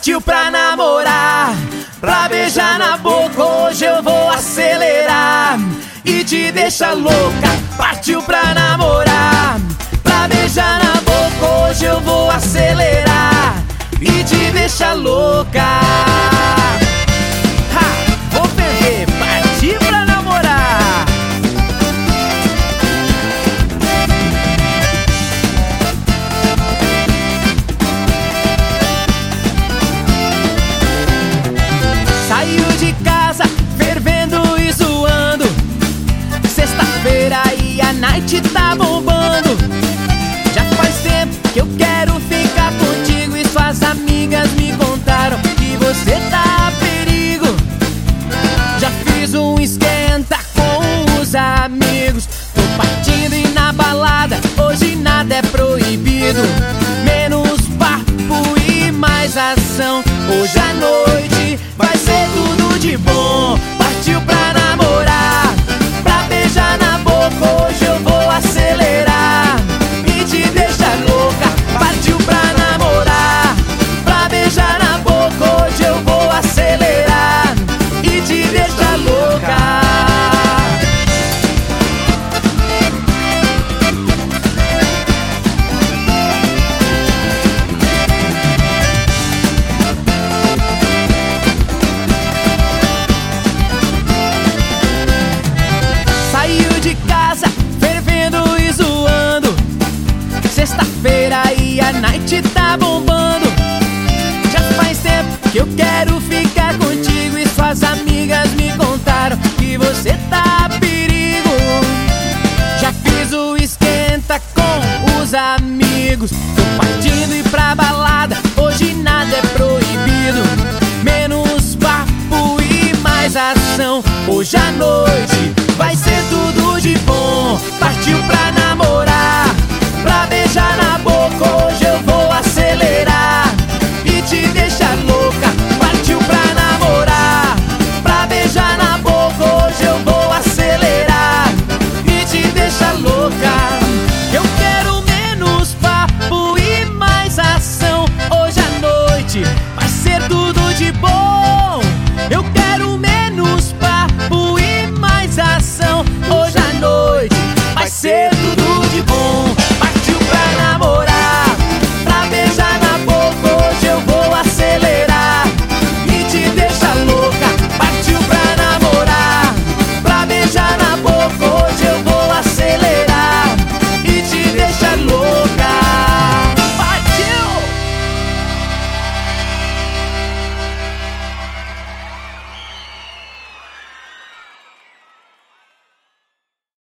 partiu pra namorar, pra beijar na boca. Hoje eu vou acelerar e te deixa louca. Partiu pra namorar, pra beijar na boca. Hoje eu vou acelerar e te deixa louca. Ha! Vou perder, partiu pra namorar. Saiu de casa, fervendo e zoando. Sexta-feira e a night tá bombando. Já faz tempo que eu quero ficar contigo e suas amigas me contaram que você tá a perigo. Já fiz um esquenta com os amigos. Tô partindo e na balada hoje nada é proibido. Menos papo e mais ação. Hoje à noite vai ser tudo de bom. Partiu pra namorar, pra beijar na boca. Hoje eu vou acelerar e te deixar louca. Partiu pra namorar, pra beijar na boca. Hoje eu vou acelerar e te deixar louca. Saiu de casa, fervendo e zoando. Sexta-feira e a night tá bombando. Já faz tempo que eu quero ficar contigo e suas amigas me contaram que você tá a perigo. Já fiz o esquenta com os amigos. Tô partindo e pra balada, hoje nada é proibido. Menos papo e mais ação. Hoje à noite